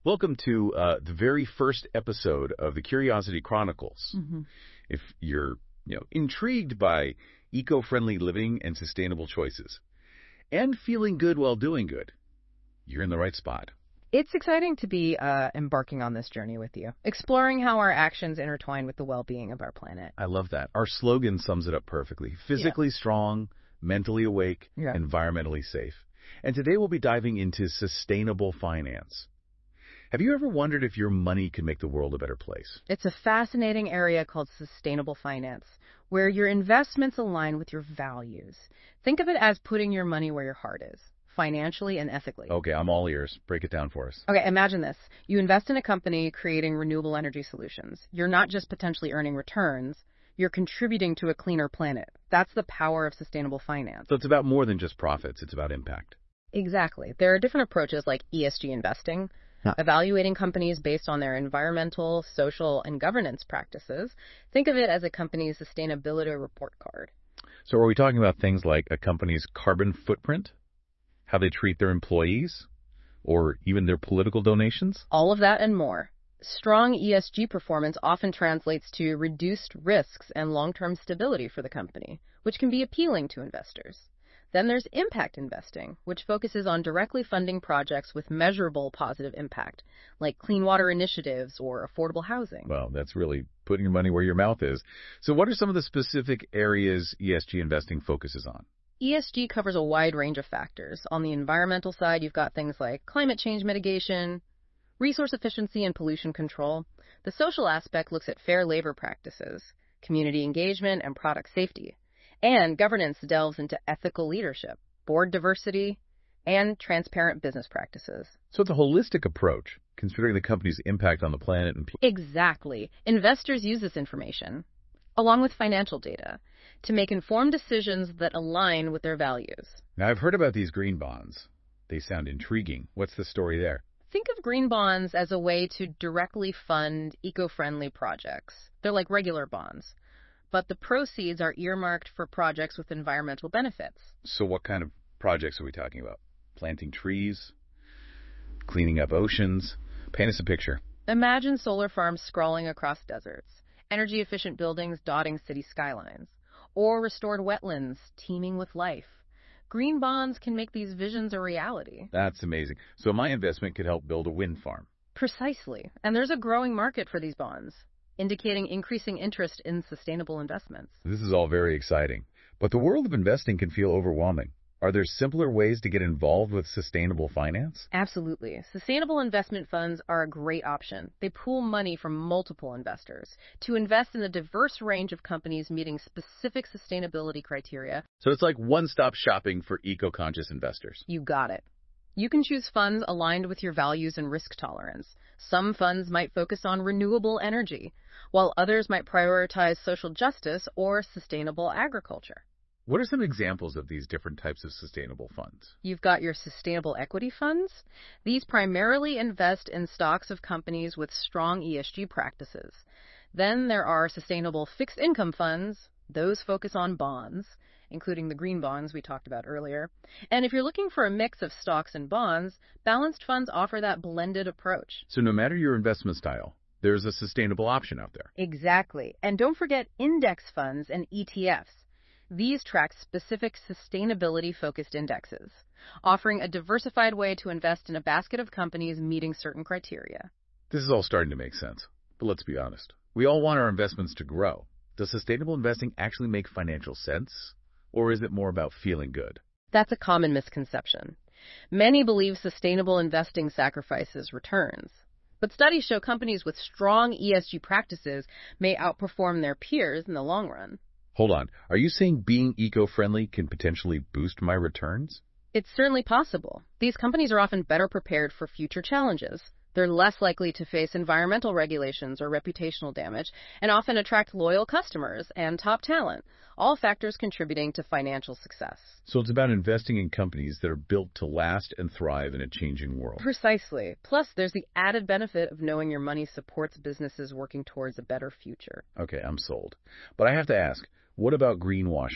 Welcome to the very first episode of the Curiosity Chronicles. hmm If you're, intrigued by eco-friendly living and sustainable choices, and feeling good while doing good, you're in the right spot. It's exciting to be embarking on this journey with you, exploring how our actions intertwine with the well-being of our planet. I love that. Our slogan sums it up perfectly. Physically strong, mentally awake, Yeah. environmentally safe. And today we'll be diving into sustainable finance. Have you ever wondered if your money can make the world a better place? It's a fascinating area called sustainable finance, where your investments align with your values. Think of it as putting your money where your heart is, financially and ethically. Okay, I'm all ears. Break it down for us. Okay, imagine this. You invest in a company creating renewable energy solutions. You're not just potentially earning returns, you're contributing to a cleaner planet. That's the power of sustainable finance. So it's about more than just profits. It's about impact. Exactly. There are different approaches like ESG investing, evaluating companies based on their environmental, social, and governance practices. Think of it as a company's sustainability report card. So are we talking about things like a company's carbon footprint, how they treat their employees, or even their political donations? All of that and more. Strong ESG performance often translates to reduced risks and long-term stability for the company, which can be appealing to investors. Then there's impact investing, which focuses on directly funding projects with measurable positive impact, like clean water initiatives or affordable housing. Well, that's really putting your money where your mouth is. So what are some of the specific areas ESG investing focuses on? ESG covers a wide range of factors. On the environmental side, you've got things like climate change mitigation, resource efficiency and pollution control. The social aspect looks at fair labor practices, community engagement, and product safety. And governance delves into ethical leadership, board diversity, and transparent business practices. So it's a holistic approach, considering the company's impact on the planet and people. Exactly. Investors use this information, along with financial data, to make informed decisions that align with their values. Now, I've heard about these green bonds. They sound intriguing. What's the story there? Think of green bonds as a way to directly fund eco-friendly projects. They're like regular bonds, but the proceeds are earmarked for projects with environmental benefits. So what kind of projects are we talking about? Planting trees? Cleaning up oceans? Paint us a picture. Imagine solar farms sprawling across deserts, energy-efficient buildings dotting city skylines, or restored wetlands teeming with life. Green bonds can make these visions a reality. That's amazing. So my investment could help build a wind farm. Precisely. And there's a growing market for these bonds, indicating increasing interest in sustainable investments. This is all very exciting. But the world of investing can feel overwhelming. Are there simpler ways to get involved with sustainable finance? Absolutely. Sustainable investment funds are a great option. They pool money from multiple investors to invest in a diverse range of companies meeting specific sustainability criteria. So it's like one-stop shopping for eco-conscious investors. You got it. You can choose funds aligned with your values and risk tolerance. Some funds might focus on renewable energy, while others might prioritize social justice or sustainable agriculture. What are some examples of these different types of sustainable funds? You've got your sustainable equity funds. These primarily invest in stocks of companies with strong ESG practices. Then there are sustainable fixed income funds. Those focus on bonds, including the green bonds we talked about earlier. And if you're looking for a mix of stocks and bonds, balanced funds offer that blended approach. So no matter your investment style, there's a sustainable option out there. Exactly. And don't forget index funds and ETFs. These track specific sustainability-focused indexes, offering a diversified way to invest in a basket of companies meeting certain criteria. This is all starting to make sense. But let's be honest. We all want our investments to grow. Does sustainable investing actually make financial sense? Or is it more about feeling good? That's a common misconception. Many believe sustainable investing sacrifices returns. But studies show companies with strong ESG practices may outperform their peers in the long run. Hold on. Are you saying being eco-friendly can potentially boost my returns? It's certainly possible. These companies are often better prepared for future challenges. They're less likely to face environmental regulations or reputational damage, and often attract loyal customers and top talent, all factors contributing to financial success. So it's about investing in companies that are built to last and thrive in a changing world. Precisely. Plus, there's the added benefit of knowing your money supports businesses working towards a better future. Okay, I'm sold. But I have to ask, what about greenwashing?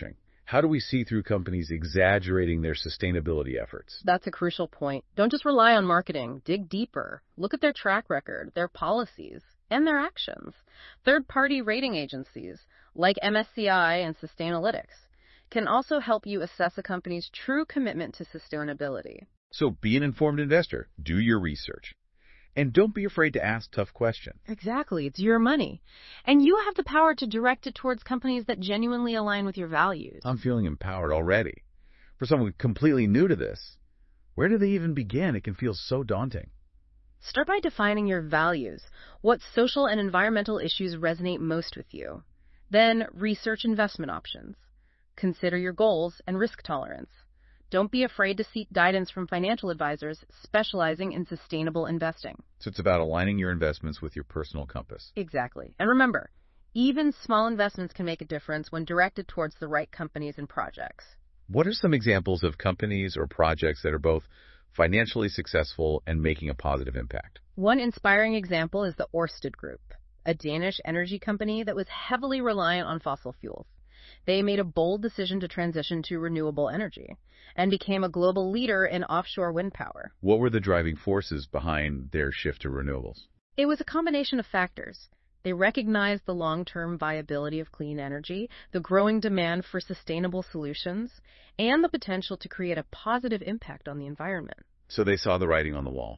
How do we see through companies exaggerating their sustainability efforts? That's a crucial point. Don't just rely on marketing. Dig deeper. Look at their track record, their policies, and their actions. Third-party rating agencies, like MSCI and Sustainalytics, can also help you assess a company's true commitment to sustainability. So be an informed investor. Do your research. And don't be afraid to ask tough questions. Exactly. It's your money. And you have the power to direct it towards companies that genuinely align with your values. I'm feeling empowered already. For someone completely new to this, where do they even begin? It can feel so daunting. Start by defining your values. What social and environmental issues resonate most with you? Then research investment options. Consider your goals and risk tolerance. Don't be afraid to seek guidance from financial advisors specializing in sustainable investing. So it's about aligning your investments with your personal compass. Exactly. And remember, even small investments can make a difference when directed towards the right companies and projects. What are some examples of companies or projects that are both financially successful and making a positive impact? One inspiring example is the Ørsted Group, a Danish energy company that was heavily reliant on fossil fuels. They made a bold decision to transition to renewable energy and became a global leader in offshore wind power. What were the driving forces behind their shift to renewables? It was a combination of factors. They recognized the long-term viability of clean energy, the growing demand for sustainable solutions, and the potential to create a positive impact on the environment. So they saw the writing on the wall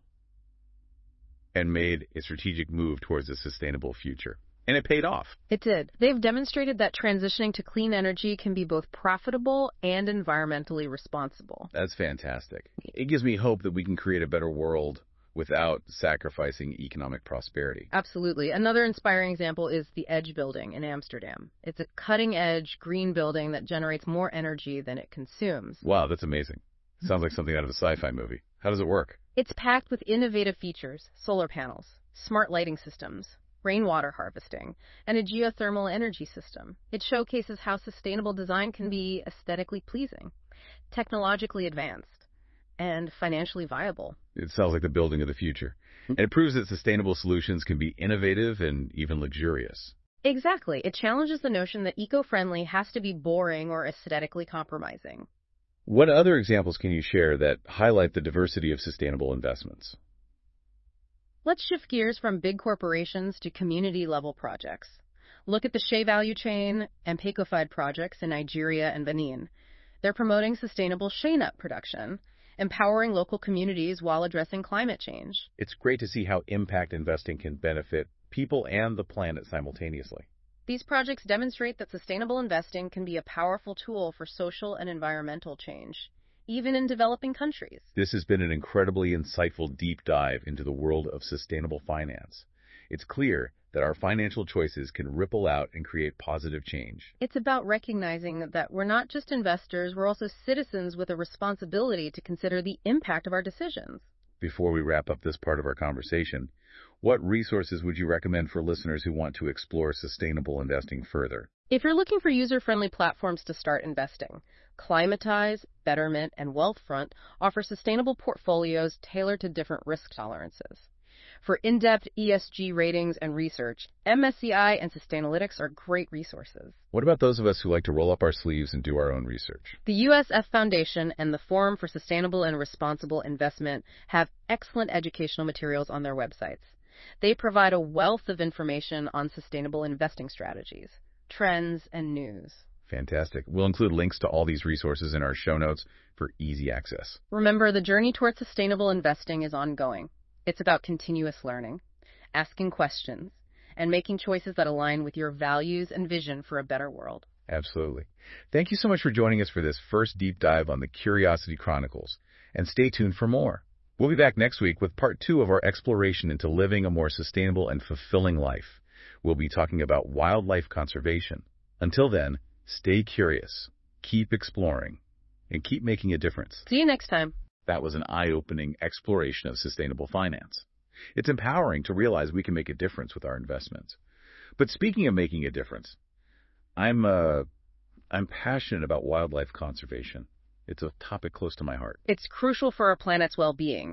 and made a strategic move towards a sustainable future. And it paid off. It did. They've demonstrated that transitioning to clean energy can be both profitable and environmentally responsible. That's fantastic. It gives me hope that we can create a better world without sacrificing economic prosperity. Absolutely. Another inspiring example is the Edge building in Amsterdam. It's a cutting-edge green building that generates more energy than it consumes. Wow, that's amazing. Sounds like something out of a sci-fi movie. How does it work? It's packed with innovative features, solar panels, smart lighting systems, rainwater harvesting, and a geothermal energy system. It showcases how sustainable design can be aesthetically pleasing, technologically advanced, and financially viable. It sounds like the building of the future. And it proves that sustainable solutions can be innovative and even luxurious. Exactly. It challenges the notion that eco-friendly has to be boring or aesthetically compromising. What other examples can you share that highlight the diversity of sustainable investments? Let's shift gears from big corporations to community-level projects. Look at the Shea Value Chain and Pecofide projects in Nigeria and Benin. They're promoting sustainable shea nut production, empowering local communities while addressing climate change. It's great to see how impact investing can benefit people and the planet simultaneously. These projects demonstrate that sustainable investing can be a powerful tool for social and environmental change, even in developing countries. This has been an incredibly insightful deep dive into the world of sustainable finance. It's clear that our financial choices can ripple out and create positive change. It's about recognizing that we're not just investors, we're also citizens with a responsibility to consider the impact of our decisions. Before we wrap up this part of our conversation, what resources would you recommend for listeners who want to explore sustainable investing further? If you're looking for user-friendly platforms to start investing, Climatize, Betterment, and Wealthfront offer sustainable portfolios tailored to different risk tolerances. For in-depth ESG ratings and research, MSCI and Sustainalytics are great resources. What about those of us who like to roll up our sleeves and do our own research? The USF Foundation and the Forum for Sustainable and Responsible Investment have excellent educational materials on their websites. They provide a wealth of information on sustainable investing strategies, trends, and news. Fantastic. We'll include links to all these resources in our show notes for easy access. Remember, the journey towards sustainable investing is ongoing. It's about continuous learning, asking questions, and making choices that align with your values and vision for a better world. Absolutely. Thank you so much for joining us for this first deep dive on the Curiosity Chronicles, and stay tuned for more. We'll be back next week with part 2 of our exploration into living a more sustainable and fulfilling life. We'll be talking about wildlife conservation. Until then, stay curious, keep exploring, and keep making a difference. See you next time. That was an eye-opening exploration of sustainable finance. It's empowering to realize we can make a difference with our investments. But speaking of making a difference, I'm passionate about wildlife conservation. It's a topic close to my heart. It's crucial for our planet's well-being.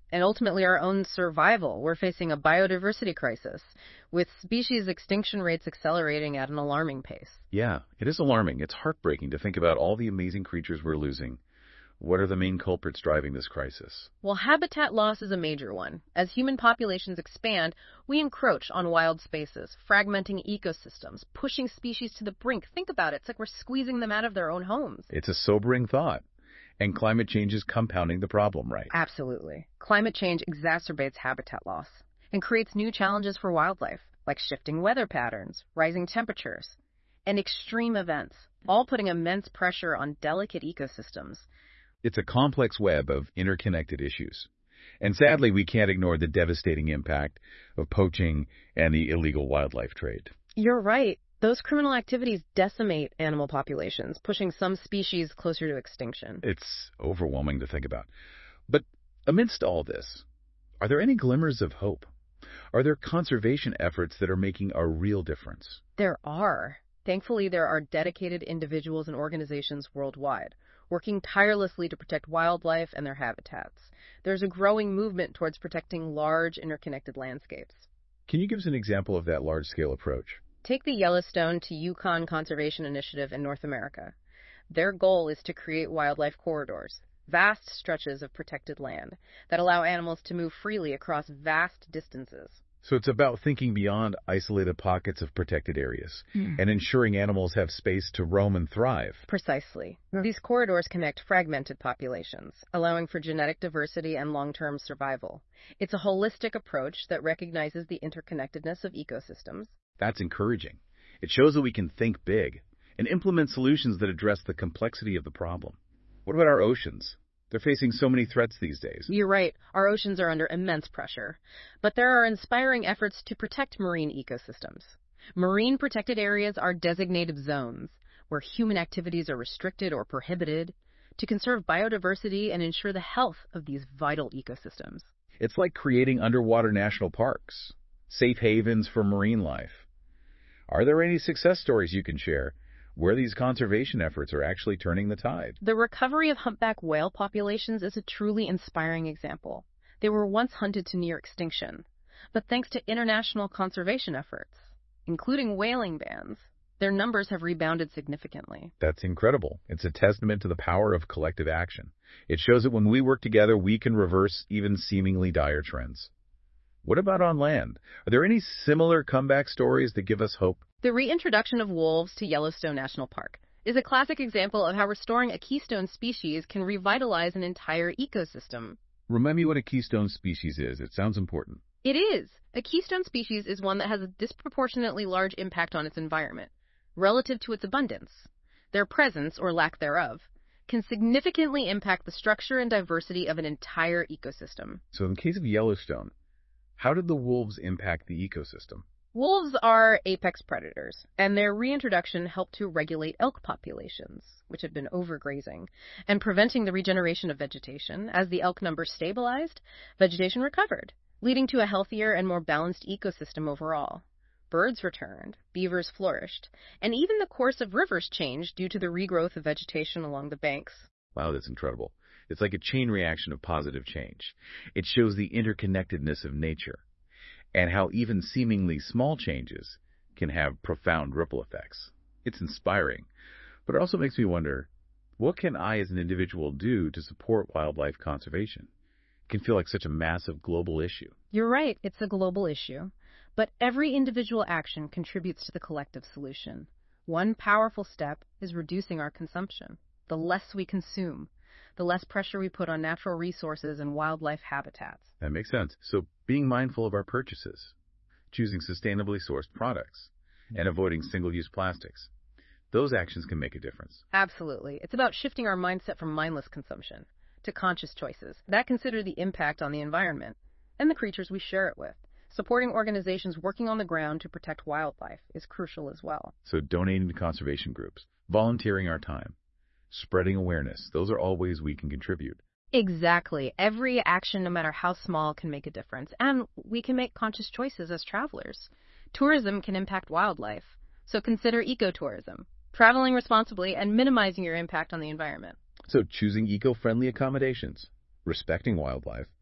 and ultimately our own survival. We're facing a biodiversity crisis, with species extinction rates accelerating at an alarming pace. Yeah, it is alarming. It's heartbreaking to think about all the amazing creatures we're losing. What are the main culprits driving this crisis? Well, habitat loss is a major one. As human populations expand, we encroach on wild spaces, fragmenting ecosystems, pushing species to the brink. Think about it. It's like we're squeezing them out of their own homes. It's a sobering thought. And climate change is compounding the problem, right? Absolutely. Climate change exacerbates habitat loss and creates new challenges for wildlife, like shifting weather patterns, rising temperatures, and extreme events, all putting immense pressure on delicate ecosystems. It's a complex web of interconnected issues. And sadly, we can't ignore the devastating impact of poaching and the illegal wildlife trade. You're right. Those criminal activities decimate animal populations, pushing some species closer to extinction. It's overwhelming to think about. But amidst all this, are there any glimmers of hope? Are there conservation efforts that are making a real difference? There are. Thankfully, there are dedicated individuals and organizations worldwide, working tirelessly to protect wildlife and their habitats. There's a growing movement towards protecting large, interconnected landscapes. Can you give us an example of that large-scale approach? Take the Yellowstone to Yukon Conservation Initiative in North America. Their goal is to create wildlife corridors, vast stretches of protected land that allow animals to move freely across vast distances. So it's about thinking beyond isolated pockets of protected areas and ensuring animals have space to roam and thrive. Precisely. These corridors connect fragmented populations, allowing for genetic diversity and long-term survival. It's a holistic approach that recognizes the interconnectedness of ecosystems. That's encouraging. It shows that we can think big and implement solutions that address the complexity of the problem. What about our oceans? They're facing so many threats these days. You're right. Our oceans are under immense pressure. But there are inspiring efforts to protect marine ecosystems. Marine protected areas are designated zones where human activities are restricted or prohibited to conserve biodiversity and ensure the health of these vital ecosystems. It's like creating underwater national parks, safe havens for marine life. Are there any success stories you can share where these conservation efforts are actually turning the tide? The recovery of humpback whale populations is a truly inspiring example. They were once hunted to near extinction, but thanks to international conservation efforts, including whaling bans, their numbers have rebounded significantly. That's incredible. It's a testament to the power of collective action. It shows that when we work together, we can reverse even seemingly dire trends. What about on land? Are there any similar comeback stories that give us hope? The reintroduction of wolves to Yellowstone National Park is a classic example of how restoring a keystone species can revitalize an entire ecosystem. Remind me what a keystone species is. It sounds important. It is. A keystone species is one that has a disproportionately large impact on its environment, relative to its abundance. Their presence, or lack thereof, can significantly impact the structure and diversity of an entire ecosystem. So in the case of Yellowstone, how did the wolves impact the ecosystem? Wolves are apex predators, and their reintroduction helped to regulate elk populations, which had been overgrazing, and preventing the regeneration of vegetation. As the elk numbers stabilized, vegetation recovered, leading to a healthier and more balanced ecosystem overall. Birds returned, beavers flourished, and even the course of rivers changed due to the regrowth of vegetation along the banks. Wow, that's incredible. It's like a chain reaction of positive change. It shows the interconnectedness of nature and how even seemingly small changes can have profound ripple effects. It's inspiring, but it also makes me wonder, what can I as an individual do to support wildlife conservation? It can feel like such a massive global issue. You're right, it's a global issue, but every individual action contributes to the collective solution. One powerful step is reducing our consumption. The less we consume, the less pressure we put on natural resources and wildlife habitats. That makes sense. So being mindful of our purchases, choosing sustainably sourced products, and avoiding single-use plastics, those actions can make a difference. Absolutely. It's about shifting our mindset from mindless consumption to conscious choices that consider the impact on the environment and the creatures we share it with. Supporting organizations working on the ground to protect wildlife is crucial as well. So donating to conservation groups, volunteering our time, spreading awareness, those are all ways we can contribute. Exactly. Every action, no matter how small, can make a difference. And we can make conscious choices as travelers. Tourism can impact wildlife, so consider ecotourism, traveling responsibly and minimizing your impact on the environment. So choosing eco-friendly accommodations, respecting wildlife,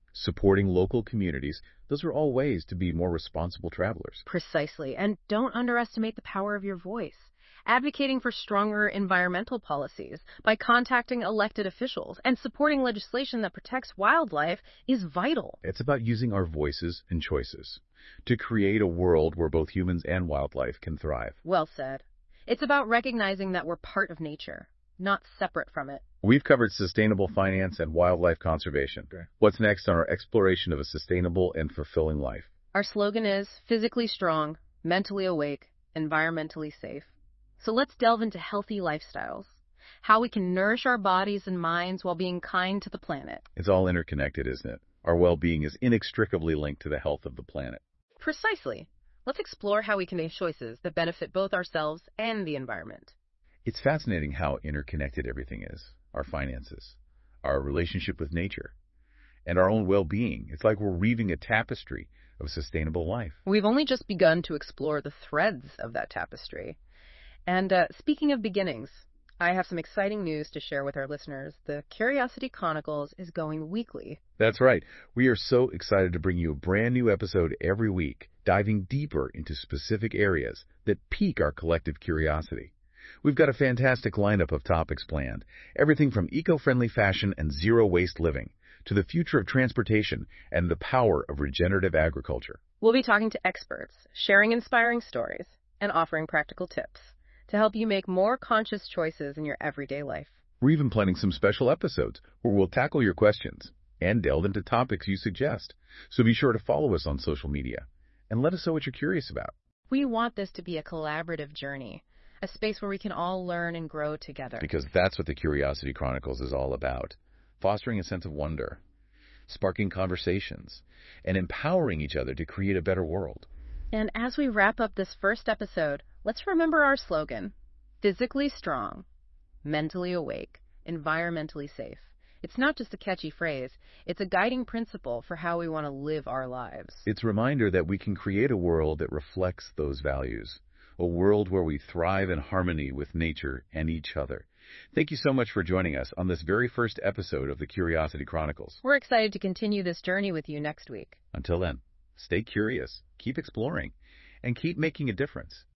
supporting local communities, those are all ways to be more responsible travelers. Precisely. And don't underestimate the power of your voice. Advocating for stronger environmental policies by contacting elected officials and supporting legislation that protects wildlife is vital. It's about using our voices and choices to create a world where both humans and wildlife can thrive. Well said. It's about recognizing that we're part of nature, not separate from it. We've covered sustainable finance and wildlife conservation. What's next on our exploration of a sustainable and fulfilling life? Our slogan is physically strong, mentally awake, environmentally safe. So let's delve into healthy lifestyles, how we can nourish our bodies and minds while being kind to the planet. It's all interconnected, isn't it? Our well-being is inextricably linked to the health of the planet. Precisely. Let's explore how we can make choices that benefit both ourselves and the environment. It's fascinating how interconnected everything is. Our finances, our relationship with nature, and our own well-being. It's like we're weaving a tapestry of sustainable life. We've only just begun to explore the threads of that tapestry. And speaking of beginnings, I have some exciting news to share with our listeners. The Curiosity Chronicles is going weekly. That's right. We are so excited to bring you a brand new episode every week, diving deeper into specific areas that pique our collective curiosity. We've got a fantastic lineup of topics planned, everything from eco-friendly fashion and zero-waste living to the future of transportation and the power of regenerative agriculture. We'll be talking to experts, sharing inspiring stories, and offering practical tips to help you make more conscious choices in your everyday life. We're even planning some special episodes where we'll tackle your questions and delve into topics you suggest. So be sure to follow us on social media and let us know what you're curious about. We want this to be a collaborative journey, a space where we can all learn and grow together. Because that's what the Curiosity Chronicles is all about. Fostering a sense of wonder, sparking conversations, and empowering each other to create a better world. And as we wrap up this first episode, let's remember our slogan: physically strong, mentally awake, environmentally safe. It's not just a catchy phrase, it's a guiding principle for how we want to live our lives. It's a reminder that we can create a world that reflects those values, a world where we thrive in harmony with nature and each other. Thank you so much for joining us on this very first episode of the Curiosity Chronicles. We're excited to continue this journey with you next week. Until then, stay curious, keep exploring, and keep making a difference.